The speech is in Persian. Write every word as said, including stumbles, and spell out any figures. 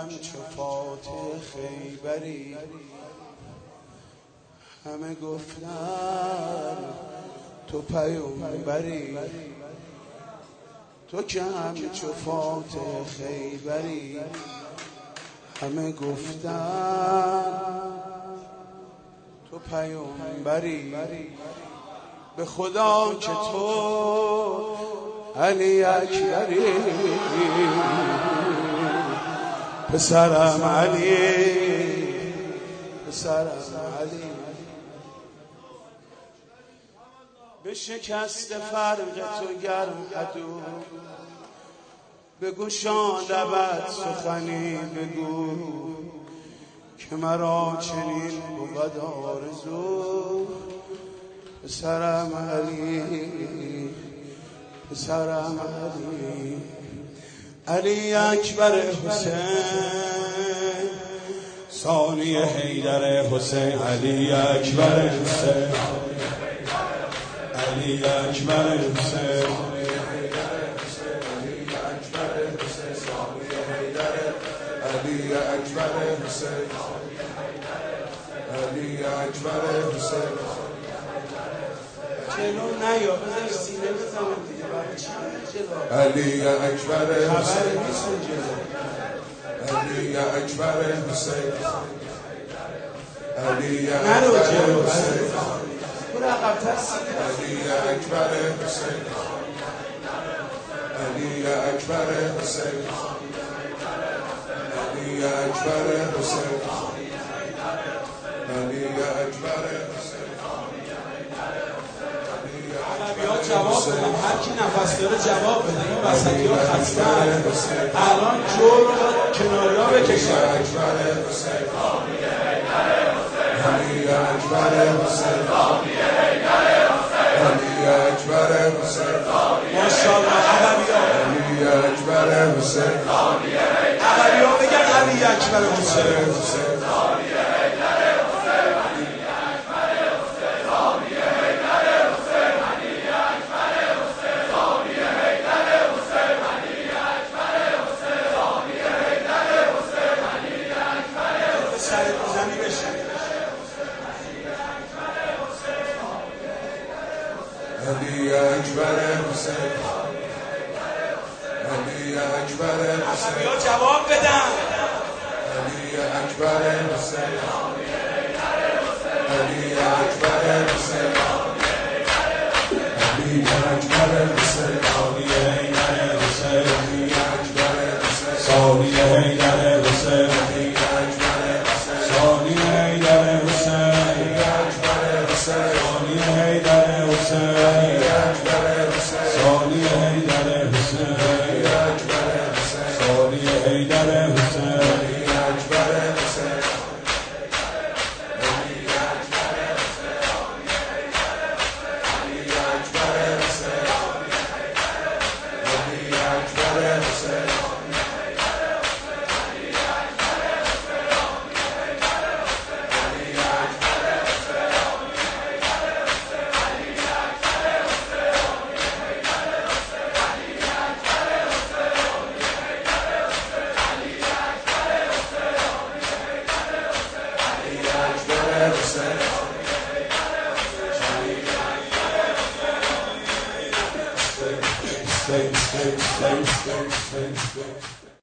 همچو فاتح خیبری، همه گفتن تو پیامبری، تو که همچو فاتح خیبری، همه گفتن تو پیامبری. به خدا که تو علی اکبری، پسرم علی، پسرم علی. به شکست فرق تو گرم عدو، بگو شان لبت سخنی بگو، که مرا چنین بود آرزو. پسرم علی، پسرم علی، علی اکبر حسین، ثانی حیدر حسین، علی اکبر حسین، علی اکبر حسین، علی اکبر حسین، علی اکبر حسین. جلو نیا، بذار سینه بزنم دیگه، برای چی جلو؟ علی اکبر حسین، علی اکبر حسین، علی اکبر حسین، برو عقب‌تر سینه. علی اکبر حسین، علی اکبر حسین، علی اکبر حسین، علی اکبر حسین. عربی‌ها جواب بدن، هر کی نفس داره جواب بده. این وسطی‌ها خستن، الان جور رو کناریا بکشن. علی اکبر حسین، علی اکبر حسین، علی اکبر حسین. ماشاءالله عربی‌ها، علی اکبر حسین، عربی‌ها بگن علی اکبر حسین. علی اکبر حسین، علی اکبر حسین. عربی‌ها جواب بدن. علی اکبر حسین، علی اکبر حسین، علی اکبر حسین، علی حیدر حسین، علی اکبر حسین، ثانی حیدر حسین، علی اکبر حسین، ثانی حیدر حسین، علی اکبر حسین، ثانی حیدر حسین، ثانی حیدر حسین، ثانی حیدر حسین. Stay, stay, stay, stay, stay, stay.